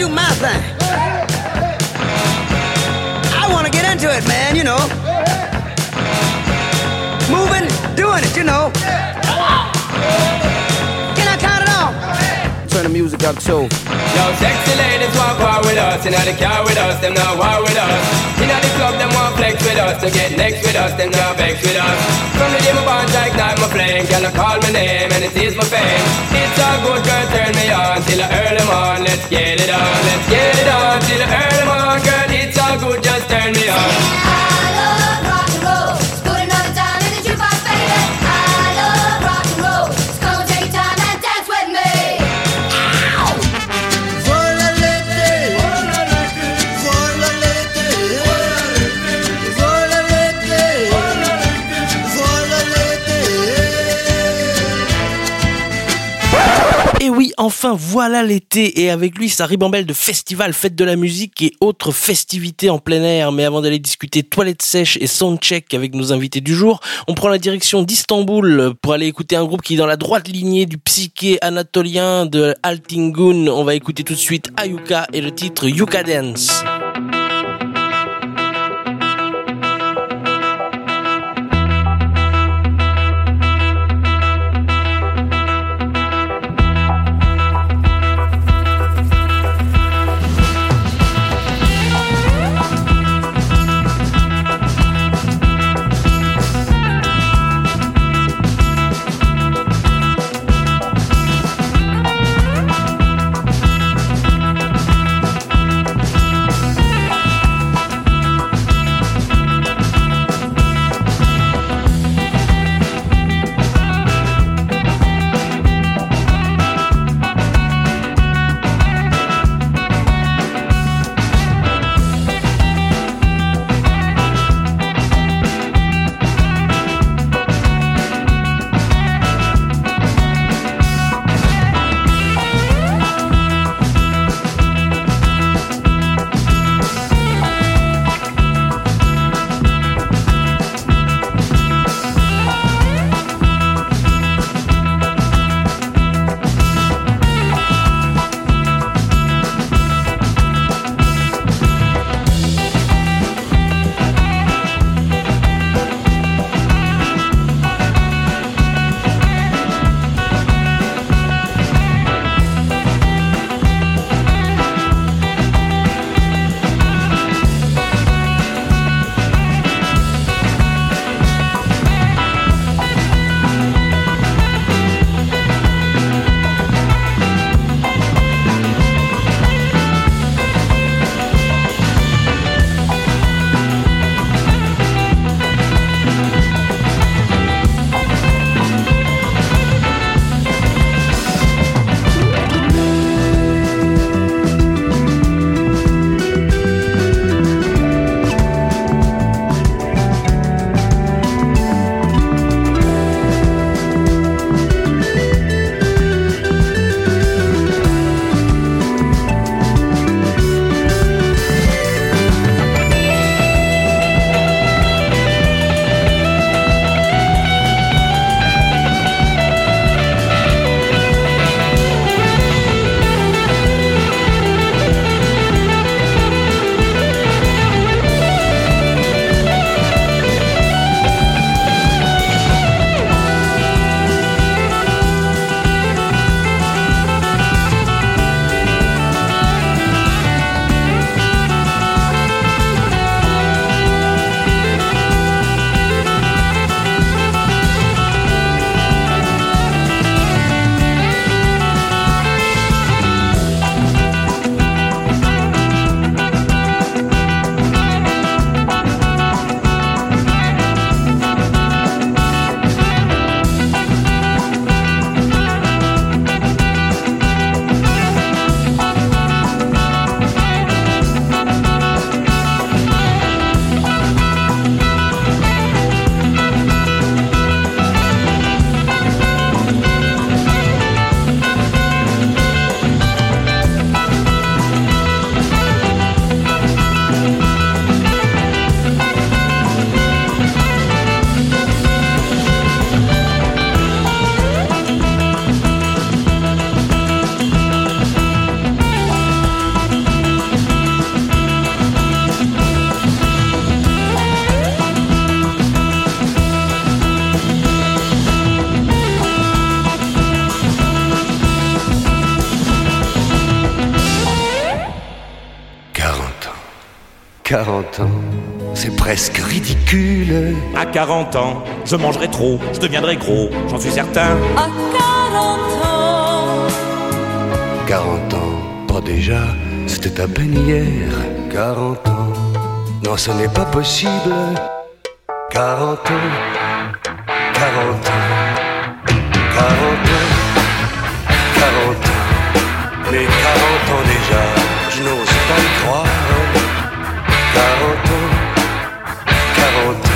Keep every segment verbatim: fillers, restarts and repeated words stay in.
do my thing. I wanna get into it, man, you know. Moving, doing it, you know. Can I count it off? Turn the music up too. Yo, sexy ladies want war with us. Inna the car with us, them not war with us. Inna the club, them want flex with us. To get next with us, them not vex with us. From the day my bond like night my flame, girl I call my name and it is my fame. It's a good girl, turn me on till I early on. Let's get it on, let's get it on till I early on, girl. It's all good, just turn me on. I love rock and roll. Put another time in the jukebox, baby. I love rock and roll. So come on, take your time and dance with me. Et oui, enfin, voilà l'été, et avec lui sa ribambelle de festivals, fêtes de la musique et autres festivités en plein air. Mais avant d'aller discuter toilettes sèches et soundcheck avec nos invités du jour, on prend la direction d'Istanbul pour aller écouter un groupe qui est dans la droite lignée du psyché anatolien de Altingun. On va écouter tout de suite Ayuka et le titre Yuka Dance. I quarante ans, c'est presque ridicule. À quarante ans, je mangerai trop, je deviendrai gros, j'en suis certain. À quarante ans, quarante ans, pas déjà, c'était à peine hier. quarante ans, non ce n'est pas possible. quarante ans, quarante ans, quarante ans, quarante ans, mais quarante ans déjà, je n'ose pas le croire. quarante ans, quarante ans.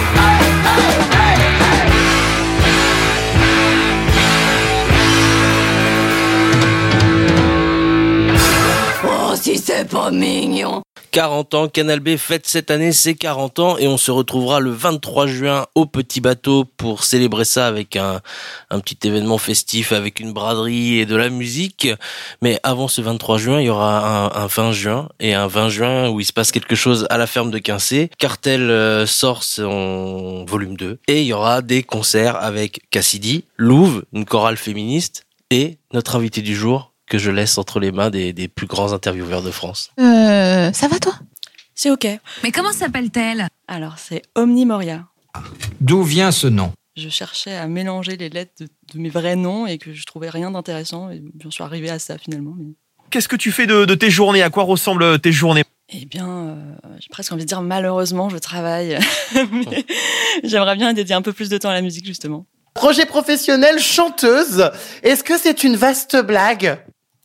oh si c'est pas mignon. quarante ans, Canal B fête cette année ses quarante ans et on se retrouvera le vingt-trois juin au Petit Bateau pour célébrer ça avec un, un petit événement festif avec une braderie et de la musique. Mais avant ce vingt-trois juin, il y aura un, un vingt juin et un vingt juin où il se passe quelque chose à la ferme de Quincé. Cartel euh, sort son volume deux et il y aura des concerts avec Cassidy, Louve, une chorale féministe et notre invité du jour que je laisse entre les mains des, des plus grands intervieweurs de France. Euh, ça va toi ? C'est ok. Mais comment s'appelle-t-elle ? Alors, c'est Omnimoria. D'où vient ce nom ? Je cherchais à mélanger les lettres de, de mes vrais noms et que je trouvais rien d'intéressant et j'en suis arrivée à ça finalement. Mais... Qu'est-ce que tu fais de, de tes journées ? À quoi ressemblent tes journées ? Eh bien, euh, j'ai presque envie de dire malheureusement, je travaille. Mais j'aimerais bien dédier un peu plus de temps à la musique justement. Projet professionnel, chanteuse. Est-ce que c'est une vaste blague ?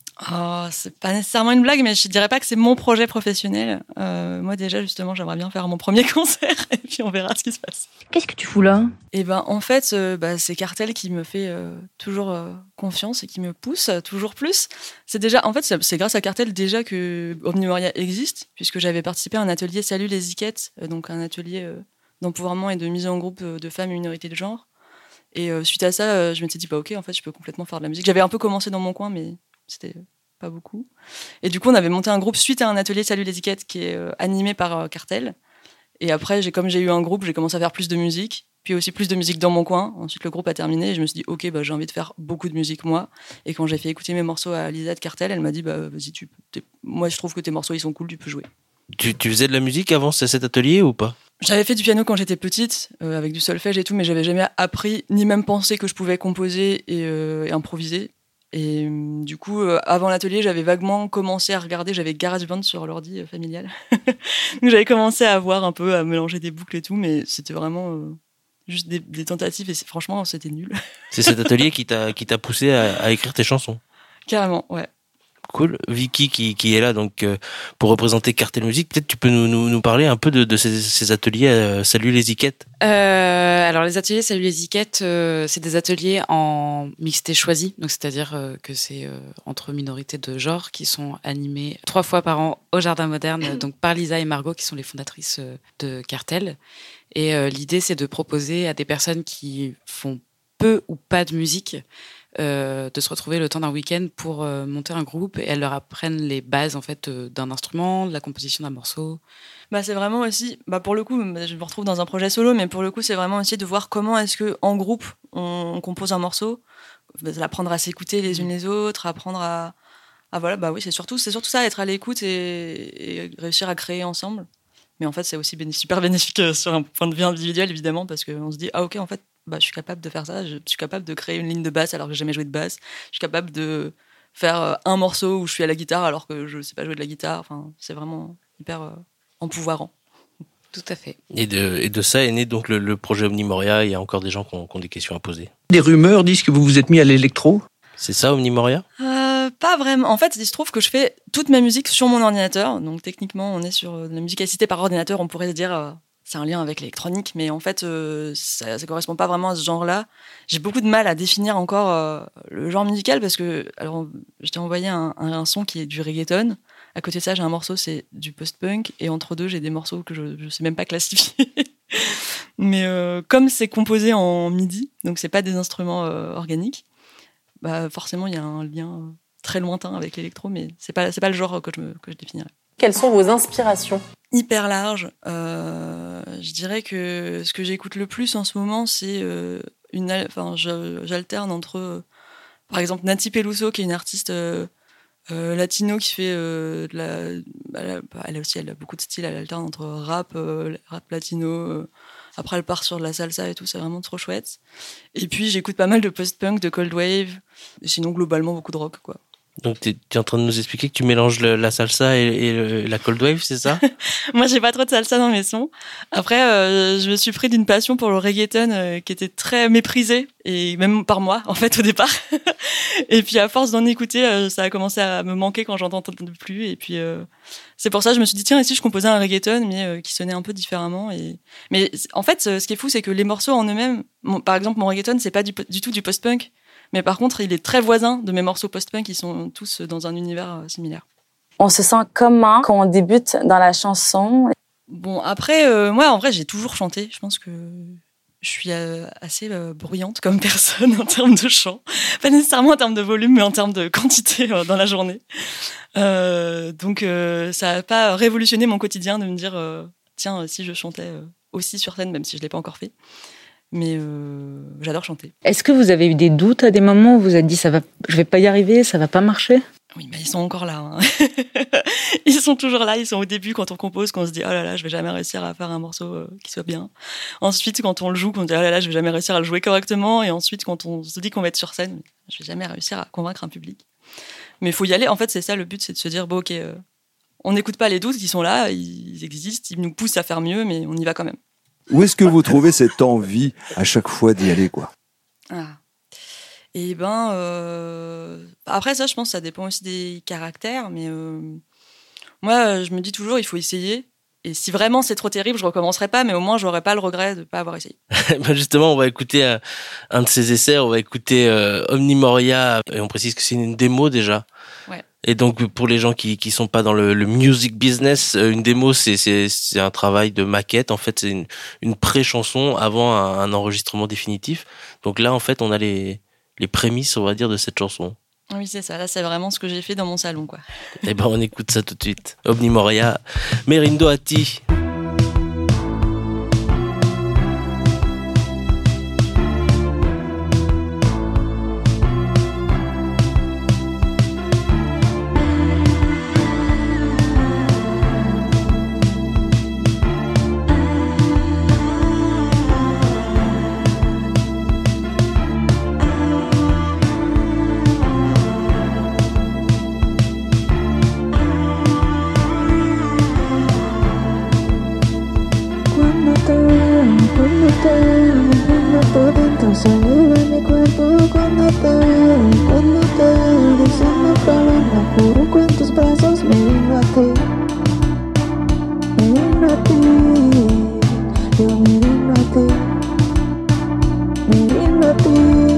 Oh, c'est pas nécessairement une blague, mais je dirais pas que c'est mon projet professionnel. Euh, moi déjà, justement, j'aimerais bien faire mon premier concert et puis on verra ce qui se passe. Qu'est-ce que tu fous là ? Et ben, en fait, euh, bah, c'est Cartel qui me fait euh, toujours euh, confiance et qui me pousse euh, toujours plus. C'est déjà, en fait, c'est, c'est grâce à Cartel déjà que Omnimoria existe, puisque j'avais participé à un atelier Salut les Iquettes, euh, donc un atelier euh, d'empouvoirment et de mise en groupe euh, de femmes et minorités de genre. Et euh, suite à ça, euh, je m'étais dit, bah ok, en fait, je peux complètement faire de la musique. J'avais un peu commencé dans mon coin, mais c'était pas beaucoup. Et du coup, on avait monté un groupe suite à un atelier Salut les Étiquettes qui est euh, animé par euh, Cartel. Et après, j'ai, comme j'ai eu un groupe, j'ai commencé à faire plus de musique, puis aussi plus de musique dans mon coin. Ensuite, le groupe a terminé et je me suis dit, ok, bah, j'ai envie de faire beaucoup de musique moi. Et quand j'ai fait écouter mes morceaux à Lisa de Cartel, elle m'a dit, bah, vas-y, tu, moi je trouve que tes morceaux ils sont cool, tu peux jouer. Tu, tu faisais de la musique avant cet atelier ou pas ? J'avais fait du piano quand j'étais petite, euh, avec du solfège et tout, mais j'avais jamais appris, ni même pensé que je pouvais composer et, euh, et improviser. Et euh, du coup, euh, avant l'atelier, j'avais vaguement commencé à regarder, j'avais GarageBand sur l'ordi euh, familial. Donc j'avais commencé à voir un peu, à mélanger des boucles et tout, mais c'était vraiment euh, juste des, des tentatives et c'est, franchement, c'était nul. C'est cet atelier qui t'a, qui t'a poussé à, à écrire tes chansons ? Carrément, ouais. Cool. Vicky qui, qui est là donc euh, pour représenter Cartel Musique, peut-être tu peux nous, nous, nous parler un peu de, de ces, ces ateliers euh, Salut les Iquettes. Euh, alors les ateliers Salut les Iquettes, euh, c'est des ateliers en mixité choisie, donc c'est-à-dire euh, que c'est euh, entre minorités de genre qui sont animés trois fois par an au Jardin Moderne, donc par Lisa et Margot qui sont les fondatrices euh, de Cartel. Et euh, l'idée c'est de proposer à des personnes qui font peu ou pas de musique Euh, de se retrouver le temps d'un week-end pour euh, monter un groupe et elles leur apprennent les bases en fait euh, d'un instrument, de la composition d'un morceau. Bah c'est vraiment aussi, bah pour le coup, je me retrouve dans un projet solo, mais pour le coup c'est vraiment aussi de voir comment est-ce que en groupe on, on compose un morceau, apprendre à s'écouter les unes les autres, apprendre à, à voilà bah oui c'est surtout c'est surtout ça, être à l'écoute et, et réussir à créer ensemble. Mais en fait c'est aussi bénéfique, super bénéfique sur un point de vue individuel évidemment parce qu'on se dit ah ok en fait bah, je suis capable de faire ça, je suis capable de créer une ligne de basse alors que j'ai jamais joué de basse, je suis capable de faire un morceau où je suis à la guitare alors que je sais pas jouer de la guitare, enfin, c'est vraiment hyper euh, empouvoirant. Tout à fait. Et de, et de ça est né donc le, le projet Omnimoria, il y a encore des gens qui ont, qui ont des questions à poser. Des rumeurs disent que vous vous êtes mis à l'électro ? C'est ça Omnimoria ? euh, Pas vraiment, en fait il se trouve que je fais toute ma musique sur mon ordinateur, donc techniquement on est sur de la musique assistée par ordinateur, on pourrait se dire... Euh, c'est un lien avec l'électronique, mais en fait, euh, ça ne correspond pas vraiment à ce genre-là. J'ai beaucoup de mal à définir encore euh, le genre musical parce que, alors, je t'ai envoyé un, un, un son qui est du reggaeton. À côté de ça, j'ai un morceau, c'est du post-punk. Et entre deux, j'ai des morceaux que je ne sais même pas classifier. Mais euh, comme c'est composé en MIDI, donc c'est pas des instruments euh, organiques, bah, forcément, il y a un lien très lointain avec l'électro, mais ce n'est pas, c'est pas le genre que je, me, que je définirais. Quelles sont vos inspirations ? Hyper large. Euh, je dirais que ce que j'écoute le plus en ce moment, c'est euh, une. Enfin, je, j'alterne entre, euh, par exemple, Nati Peluso, qui est une artiste euh, euh, latino qui fait euh, de la, elle, a, elle aussi, elle a beaucoup de styles. Elle alterne entre rap, euh, rap latino. Euh, après, elle part sur de la salsa et tout. C'est vraiment trop chouette. Et puis, j'écoute pas mal de post-punk, de cold wave. Et sinon, globalement, beaucoup de rock, quoi. Donc, tu es en train de nous expliquer que tu mélanges le, la salsa et, et le, la cold wave, c'est ça? Moi, j'ai pas trop de salsa dans mes sons. Après, euh, je me suis pris d'une passion pour le reggaeton euh, qui était très méprisé, et même par moi, en fait, au départ. Et puis, à force d'en écouter, euh, ça a commencé à me manquer quand j'entendais plus. Et puis, euh, c'est pour ça que je me suis dit, tiens, et si je composais un reggaeton, mais euh, qui sonnait un peu différemment. Et... Mais en fait, ce qui est fou, c'est que les morceaux en eux-mêmes, mon, par exemple, mon reggaeton, c'est pas du, du tout du post-punk. Mais par contre, il est très voisin de mes morceaux post-punk qui sont tous dans un univers similaire. On se sent comment quand on débute dans la chanson? Bon, après, euh, moi, en vrai, j'ai toujours chanté. Je pense que je suis euh, assez euh, bruyante comme personne en termes de chant. Pas nécessairement en termes de volume, mais en termes de quantité euh, dans la journée. Euh, donc, euh, ça n'a pas révolutionné mon quotidien de me dire, euh, tiens, si je chantais euh, aussi sur scène, même si je ne l'ai pas encore fait. Mais euh, j'adore chanter. Est-ce que vous avez eu des doutes à des moments où vous vous êtes dit ça va, je vais pas y arriver, ça va pas marcher? Oui, mais ils sont encore là. Hein. Ils sont toujours là. Ils sont au début quand on compose, qu'on se dit oh là là, je vais jamais réussir à faire un morceau euh, qui soit bien. Ensuite, quand on le joue, qu'on se dit oh là là, je vais jamais réussir à le jouer correctement. Et ensuite, quand on se dit qu'on va être sur scène, je vais jamais réussir à convaincre un public. Mais il faut y aller. En fait, c'est ça le but, c'est de se dire bon ok, euh, on n'écoute pas les doutes, ils sont là, ils existent, ils nous poussent à faire mieux, mais on y va quand même. Où est-ce que vous trouvez cette envie à chaque fois d'y aller, quoi? Ah. Et ben, euh... après ça, je pense que ça dépend aussi des caractères, mais euh... moi, je me dis toujours, il faut essayer. Et si vraiment c'est trop terrible, je recommencerai pas, mais au moins, j'aurai pas le regret de pas avoir essayé. Ben justement, on va écouter un, un de ces essais, on va écouter euh, Omnimoria, et on précise que c'est une démo déjà. Ouais. Et donc pour les gens qui qui sont pas dans le, le music business, une démo c'est c'est c'est un travail de maquette. En fait, c'est une une pré-chanson avant un, un enregistrement définitif. Donc là, en fait, on a les les prémices, on va dire, de cette chanson. Oui, c'est ça. Là, c'est vraiment ce que j'ai fait dans mon salon, quoi. Et ben, on écoute ça tout de suite. Omnimoria, Merindo a ti. Saliva en mi cuerpo cuando te, cuando te diciendo palabras, juro que en tus brazos me vino a ti, me vino a ti, yo me vino a ti, me vino a ti.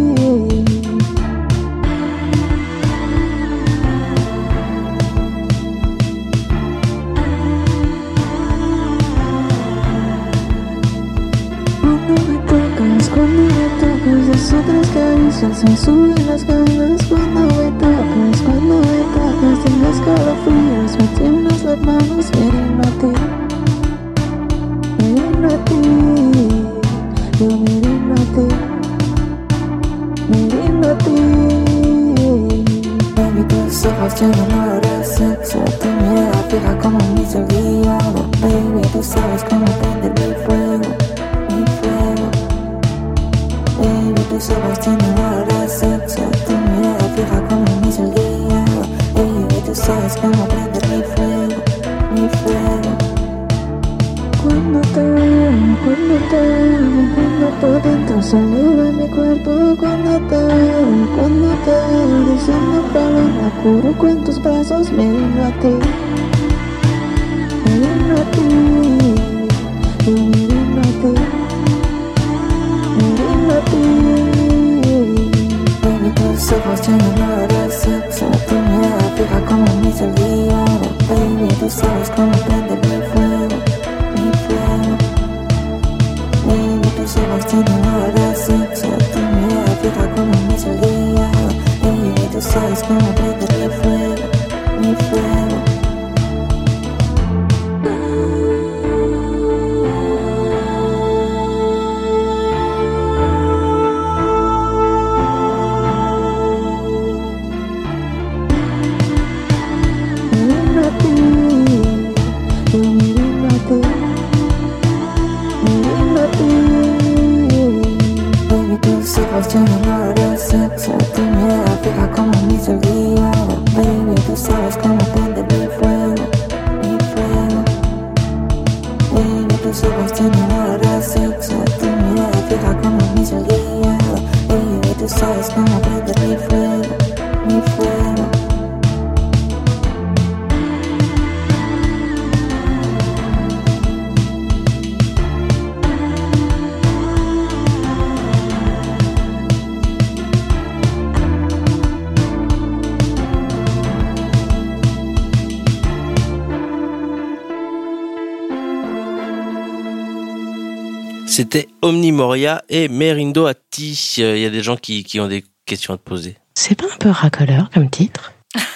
Cuando me tocas, las otras caricias me suben las ganas. Cuando me tocas, cuando me tocas, tengo escalofríos, me tiemblas las manos. Me vino a ti, me vino a ti, yo me vino a ti, me vino a ti. Baby, tus ojos tienen olor a sexo, tu mirada fija como un misil guiado. Baby, tú sabes cómo prender mi fuego, mi fuego. Baby, tus ojos tienen olor a sexo, tu mirada fija como un misil guiado. Baby, tú sabes cómo prender mi fuego, mi fuego. Cuando te veo, cuando te veo, me prendo por dentro, saliva en mi cuerpo. Cuando te veo, cuando te veo, diciendo palabras, juro que en tus brazos me vino a ti, me vino a ti, yo me vino a ti, me vino a ti. Baby, tus ojos tienen olor a sexo, tu mirada fija como un misil guiado. Baby, tú sabes cómo prender mi fuego, mi fuego. Baby, tus ojos tienen olor a sexo, tu mirada fija como un misil guiado. Baby, tú sabes cómo prender mi fuego, mi fuego. C'était Omni Moria et Merindo Atti. Il y a des gens qui, qui ont des questions à te poser. C'est pas un peu racoleur comme titre?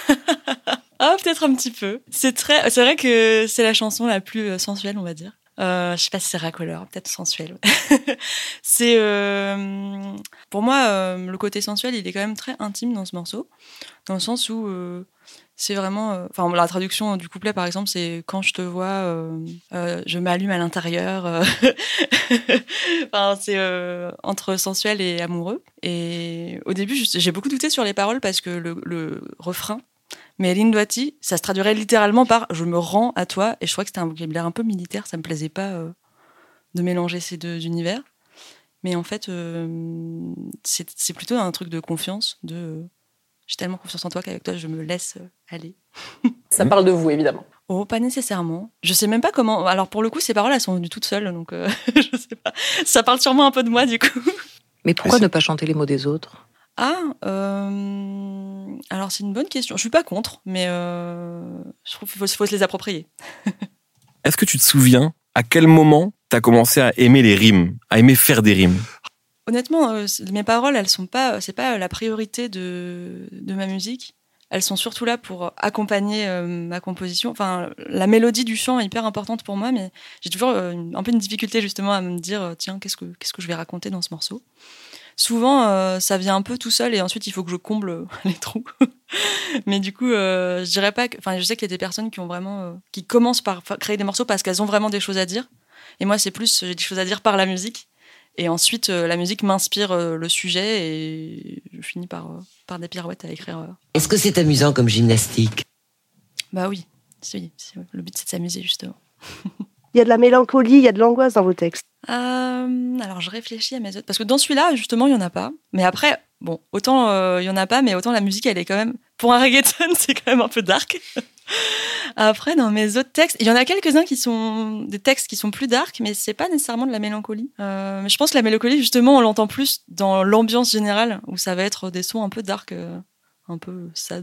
Ah, peut-être un petit peu. C'est très, c'est vrai que c'est la chanson la plus sensuelle, on va dire. Euh, je sais pas si c'est racoleur, peut-être sensuel. c'est, euh, pour moi, euh, le côté sensuel, il est quand même très intime dans ce morceau, dans le sens où euh, c'est vraiment, enfin, euh, la traduction du couplet, par exemple, c'est quand je te vois, euh, euh, je m'allume à l'intérieur. Euh, enfin, c'est euh, entre sensuel et amoureux. Et au début, j'ai beaucoup douté sur les paroles parce que le, le refrain, mais Merindo Atti, ça se traduirait littéralement par « je me rends à toi », et je crois que c'était un vocabulaire un peu militaire, ça me plaisait pas euh, de mélanger ces deux univers. Mais en fait, euh, c'est, c'est plutôt un truc de confiance, de euh, « j'ai tellement confiance en toi qu'avec toi, je me laisse euh, aller ». Ça parle de vous, évidemment. Oh, pas nécessairement. Je sais même pas comment... Alors pour le coup, ces paroles, elles sont venues toutes seules, donc euh, je sais pas. Ça parle sûrement un peu de moi, du coup. Mais pourquoi ne pas chanter les mots des autres ? Ah, euh... alors c'est une bonne question. Je suis pas contre, mais euh... je trouve qu'il faut, faut se les approprier. Est-ce que tu te souviens à quel moment t'as commencé à aimer les rimes, à aimer faire des rimes ? Honnêtement, euh, mes paroles, elles sont pas, c'est pas la priorité de de ma musique. Elles sont surtout là pour accompagner euh, ma composition. Enfin, la mélodie du chant est hyper importante pour moi, mais j'ai toujours euh, une, un peu une difficulté justement à me dire euh, tiens, qu'est-ce que qu'est-ce que je vais raconter dans ce morceau. Souvent, euh, ça vient un peu tout seul et ensuite il faut que je comble les trous. Mais du coup, euh, je dirais pas que. Enfin, je sais qu'il y a des personnes qui ont vraiment, euh, qui commencent par créer des morceaux parce qu'elles ont vraiment des choses à dire. Et moi, c'est plus j'ai des choses à dire par la musique. Et ensuite, euh, la musique m'inspire euh, le sujet et je finis par euh, par des pirouettes à écrire. Euh. Est-ce que c'est amusant comme gymnastique ? Bah oui, c'est, c'est, le but c'est de s'amuser justement. Il y a de la mélancolie, il y a de l'angoisse dans vos textes. Euh, alors, je réfléchis à mes autres. Parce que dans celui-là, justement, il n'y en a pas. Mais après, bon, autant euh, il n'y en a pas, mais autant la musique, elle est quand même... Pour un reggaeton, c'est quand même un peu dark. Après, dans mes autres textes, il y en a quelques-uns qui sont des textes qui sont plus dark, mais c'est pas nécessairement de la mélancolie. Euh, mais je pense que la mélancolie, justement, on l'entend plus dans l'ambiance générale, où ça va être des sons un peu dark, euh, un peu sad.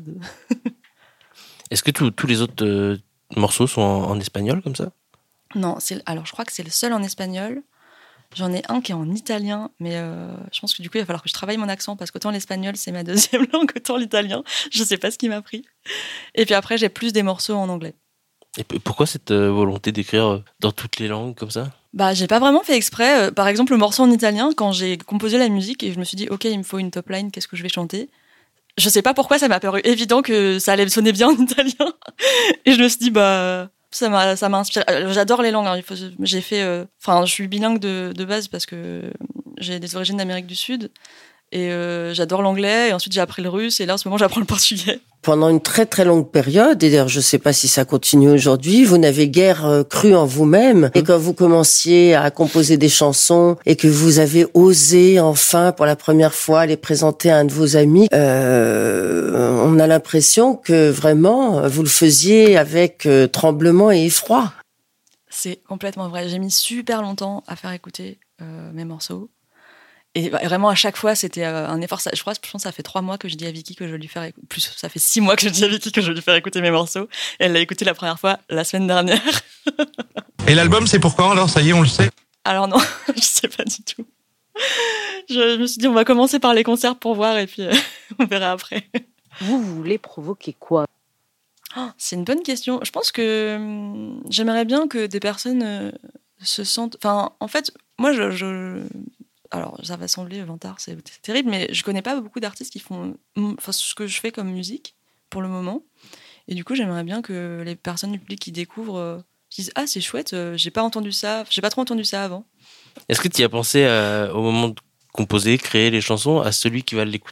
Est-ce que tous les autres euh, morceaux sont en, en espagnol, comme ça ? Non, c'est, alors je crois que c'est le seul en espagnol. J'en ai un qui est en italien, mais euh, je pense que du coup, il va falloir que je travaille mon accent parce qu'autant l'espagnol, c'est ma deuxième langue, autant l'italien, je sais pas ce qui m'a pris. Et puis après, j'ai plus des morceaux en anglais. Et pourquoi cette euh, volonté d'écrire dans toutes les langues comme ça ? Bah, j'ai pas vraiment fait exprès. Par exemple, le morceau en italien, quand j'ai composé la musique et je me suis dit, ok, il me faut une top line, qu'est-ce que je vais chanter ? Je sais pas pourquoi, ça m'a paru évident que ça allait sonner bien en italien. Et je me suis dit, bah... Ça m'a, ça m'a inspiré. J'adore les langues. Hein. Il faut, j'ai fait, enfin, euh, je suis bilingue de, de base parce que j'ai des origines d'Amérique du Sud et euh, j'adore l'anglais. Et ensuite, j'ai appris le russe et là, en ce moment, j'apprends le portugais. Pendant une très très longue période, et d'ailleurs, je ne sais pas si ça continue aujourd'hui, vous n'avez guère euh, cru en vous-même. Et quand vous commenciez à composer des chansons et que vous avez osé enfin, pour la première fois, les présenter à un de vos amis, euh, on a l'impression que vraiment, vous le faisiez avec euh, tremblement et effroi. C'est complètement vrai. J'ai mis super longtemps à faire écouter euh, mes morceaux. Et vraiment, à chaque fois, c'était un effort. Je crois, je pense que ça fait trois mois que je dis à Vicky que je vais lui faire écouter. Plus, ça fait six mois que je dis à Vicky que je vais lui faire écouter mes morceaux. Et elle l'a écouté la première fois la semaine dernière. Et l'album, c'est pour quand alors ? Ça y est, on le sait ? Alors non, je sais pas du tout. Je, je me suis dit, on va commencer par les concerts pour voir et puis euh, on verra après. Vous voulez provoquer quoi ? Oh, c'est une bonne question. Je pense que hum, j'aimerais bien que des personnes euh, se sentent... Enfin, en fait, moi, je... je... Alors, ça va sembler vantard, c'est, c'est terrible, mais je connais pas beaucoup d'artistes qui font enfin, ce que je fais comme musique, pour le moment. Et du coup, j'aimerais bien que les personnes du public qui découvrent euh, disent « Ah, c'est chouette, euh, j'ai pas entendu ça, j'ai pas trop entendu ça avant. » Est-ce que tu y as pensé euh, au moment de composer, créer les chansons, à celui qui va l'écouter ?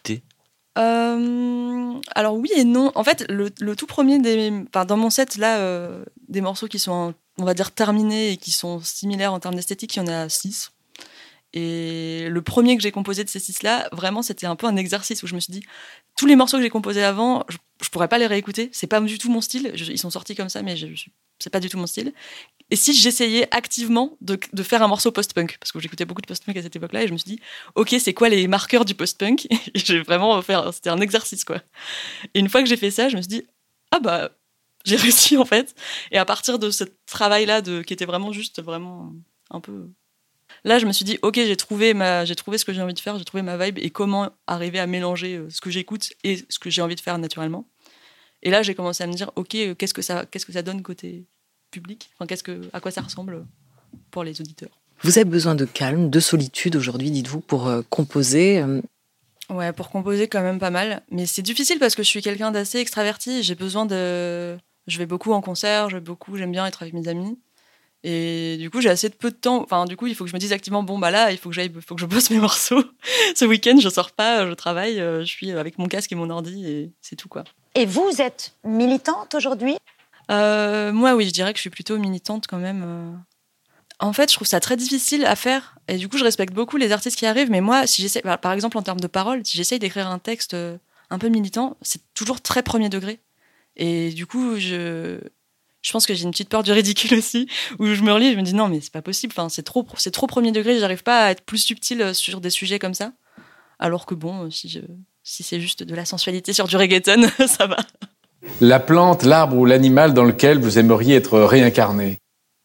euh, Alors oui et non. En fait, le, le tout premier, des, enfin, dans mon set, là, euh, des morceaux qui sont, on va dire, terminés et qui sont similaires en termes d'esthétique, il y en a six. Et le premier que j'ai composé de ces six-là, vraiment, c'était un peu un exercice où je me suis dit, tous les morceaux que j'ai composés avant, je, je pourrais pas les réécouter. C'est pas du tout mon style. Je, ils sont sortis comme ça, mais je, je, c'est pas du tout mon style. Et si j'essayais activement de, de faire un morceau post-punk, parce que j'écoutais beaucoup de post-punk à cette époque-là, et je me suis dit, ok, c'est quoi les marqueurs du post-punk ? Et j'ai vraiment fait, c'était un exercice, quoi. Et une fois que j'ai fait ça, je me suis dit, ah bah, j'ai réussi, en fait. Et à partir de ce travail-là, de, qui était vraiment juste, vraiment un peu... Là, je me suis dit, ok, j'ai trouvé, ma, j'ai trouvé ce que j'ai envie de faire, j'ai trouvé ma vibe et comment arriver à mélanger ce que j'écoute et ce que j'ai envie de faire naturellement. Et là, j'ai commencé à me dire, ok, qu'est-ce que ça, qu'est-ce que ça donne côté public, enfin, qu'est-ce que, à quoi ça ressemble pour les auditeurs. Vous avez besoin de calme, de solitude aujourd'hui, dites-vous, pour euh, composer euh... Ouais, pour composer quand même pas mal. Mais c'est difficile parce que je suis quelqu'un d'assez extraverti. J'ai besoin de... Je vais beaucoup en concert, je vais beaucoup, j'aime bien être avec mes amis. Et du coup, j'ai assez de peu de temps. Enfin, du coup, il faut que je me dise activement, bon, bah là, il faut que j'aille, faut que je bosse mes morceaux. Ce week-end, je sors pas, je travaille, je suis avec mon casque et mon ordi et c'est tout, quoi. Et vous, vous êtes militante aujourd'hui ? euh, Moi, oui, je dirais que je suis plutôt militante quand même. En fait, je trouve ça très difficile à faire. Et du coup, je respecte beaucoup les artistes qui arrivent. Mais moi, si j'essaie, par exemple, en termes de paroles, si j'essaye d'écrire un texte un peu militant, c'est toujours très premier degré. Et du coup, je... Je pense que j'ai une petite peur du ridicule aussi, où je me relis et je me dis non, mais c'est pas possible, enfin, c'est trop, c'est trop premier degré, j'arrive pas à être plus subtile sur des sujets comme ça. Alors que bon, si, je, si c'est juste de la sensualité sur du reggaeton, ça va. La plante, l'arbre ou l'animal dans lequel vous aimeriez être réincarné ?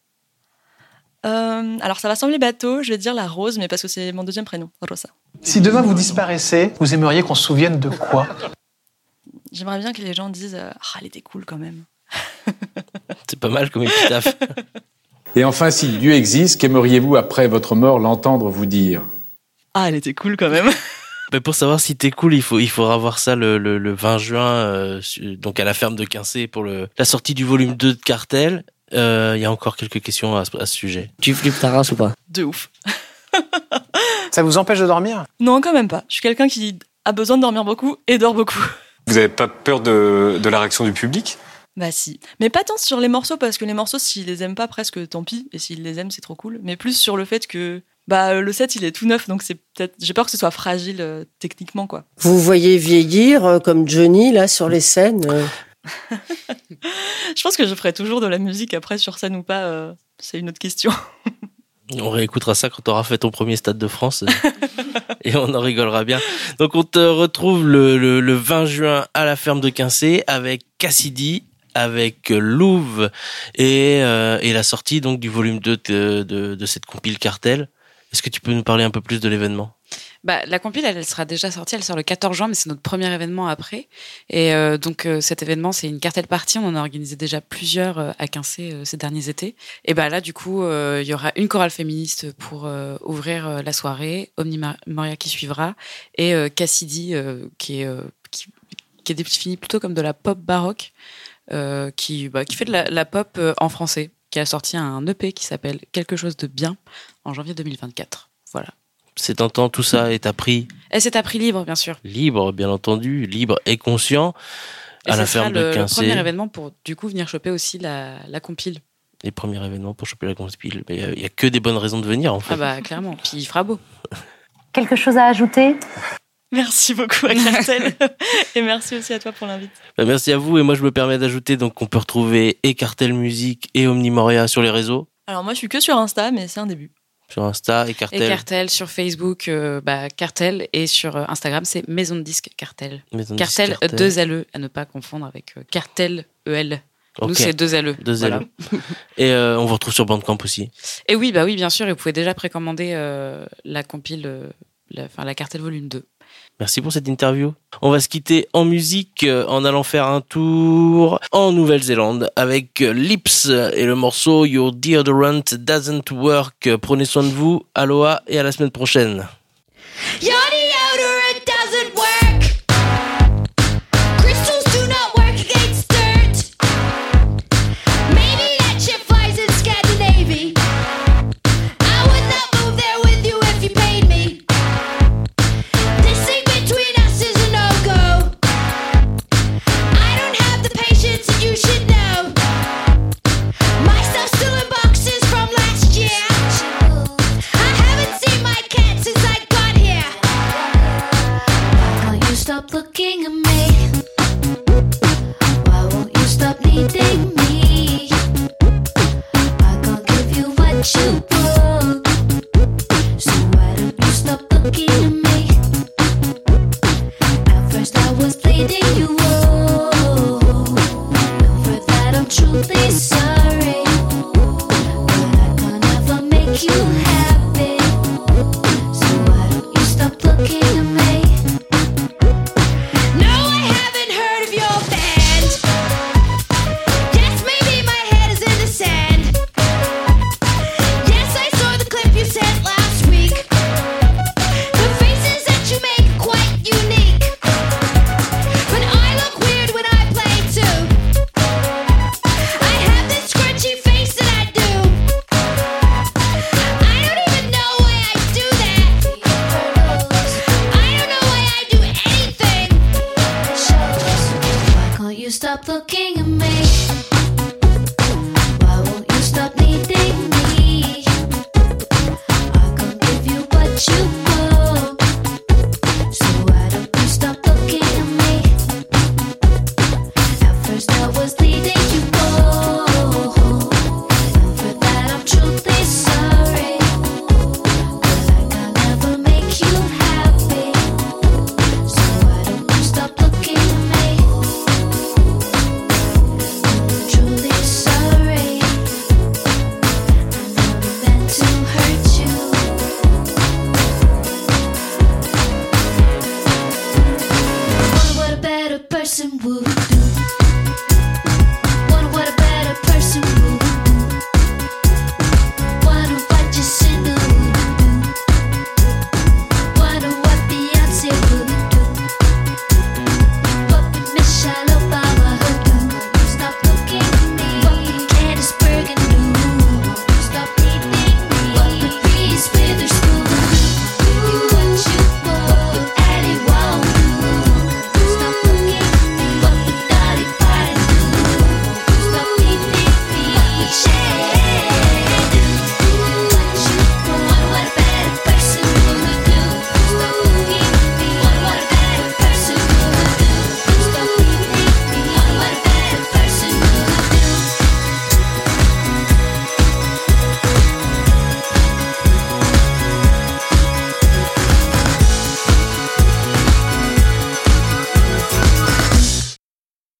euh, Alors ça va sembler bateau, je vais dire la rose, mais parce que c'est mon deuxième prénom, Rosa. Si demain vous disparaissez, vous aimeriez qu'on se souvienne de quoi ? J'aimerais bien que les gens disent ah, elle était cool quand même. C'est pas mal comme épitaphe. Et enfin, si Dieu existe, qu'aimeriez-vous après votre mort l'entendre vous dire ? Ah, elle était cool quand même. Mais pour savoir si t'es cool, il faut il faudra voir ça le, le, le vingt juin, euh, donc à la ferme de Quincé pour le la sortie du volume deux de Cartel. Il euh, y a encore quelques questions à, à ce sujet. Tu flippes ta race ou pas ? De ouf. Ça vous empêche de dormir ? Non, quand même pas. Je suis quelqu'un qui a besoin de dormir beaucoup et dort beaucoup. Vous avez pas peur de, de la réaction du public ? Bah si. Mais pas tant sur les morceaux, parce que les morceaux, s'ils les aiment pas, presque tant pis. Et s'ils les aiment, c'est trop cool. Mais plus sur le fait que bah, le set, il est tout neuf, donc c'est peut-être... j'ai peur que ce soit fragile euh, techniquement, quoi. Vous voyez vieillir euh, comme Johnny, là, sur les scènes euh... Je pense que je ferai toujours de la musique après, sur scène ou pas. Euh, c'est une autre question. On réécoutera ça quand tu auras fait ton premier Stade de France et on en rigolera bien. Donc on te retrouve le, le, le vingt juin à la ferme de Quincé avec Cassidy, avec Louve et, euh, et la sortie donc du volume deux de, de, de cette compile Cartel. Est-ce que tu peux nous parler un peu plus de l'événement ? Bah, la compile, elle, elle sera déjà sortie, elle sort le quatorze juin, mais c'est notre premier événement après. Et euh, donc euh, cet événement, c'est une cartel party. On en a organisé déjà plusieurs euh, à Quincé euh, ces derniers étés. Et bah là, du coup, il euh, y aura une chorale féministe pour euh, ouvrir euh, la soirée, Omni Moria qui suivra, et euh, Cassidy euh, qui est euh, qui, qui est défini plutôt comme de la pop baroque, euh, qui bah, qui fait de la, la pop euh, en français, qui a sorti un E P qui s'appelle Quelque chose de bien en janvier deux mille vingt-quatre. Voilà. C'est tentant, tout ça est à prix. Et c'est à prix libre, bien sûr. Libre, bien entendu, libre et conscient. Et à la ferme le, de Quincé. Le premier événement pour du coup venir choper aussi la, la compile. Les premiers événements pour choper la compile. Mais il y, y a que des bonnes raisons de venir, en fait. Ah bah clairement. Puis il fera beau. Quelque chose à ajouter ? Merci beaucoup à Cartel et merci aussi à toi pour l'invite. Bah merci à vous et moi je me permets d'ajouter donc qu'on peut retrouver et Cartel Musique et Omni Moria sur les réseaux. Alors moi je suis que sur Insta mais c'est un début. Sur Insta et Cartel. Et Cartel sur Facebook, euh, bah, Cartel et sur euh, Instagram c'est Maison de Disque Cartel. Maison de Cartel, Disque Cartel. deux L E à ne pas confondre avec euh, Cartel E L. Okay. Nous c'est deux L E. Deux voilà. L E. Et euh, on vous retrouve sur Bandcamp aussi. Et oui bah oui bien sûr et vous pouvez déjà précommander euh, la compile, euh, la, enfin la Cartel volume deux. Merci pour cette interview. On va se quitter en musique euh, en allant faire un tour en Nouvelle-Zélande avec Lips et le morceau Your Deodorant Doesn't Work. Prenez soin de vous, aloha et à la semaine prochaine. Your deodorant doesn't work. Crystals do not work against dirt. Maybe that ship flies in Scandinavia. I would not move there with you if you paid me. This thing between us is a no-go. I don't have the patience and you should know. My stuff's still in boxes from last year. I haven't seen my cat since I got here. stop looking at me? Why won't you stop needing me? I can't give you what you want, so why don't you stop looking at me? At first I was leading you on, and for that I'm truly sorry, but I can never make you happy, so why don't you stop looking at me? I'm truly sorry, I never meant to hurt you. I wonder what a better person would do.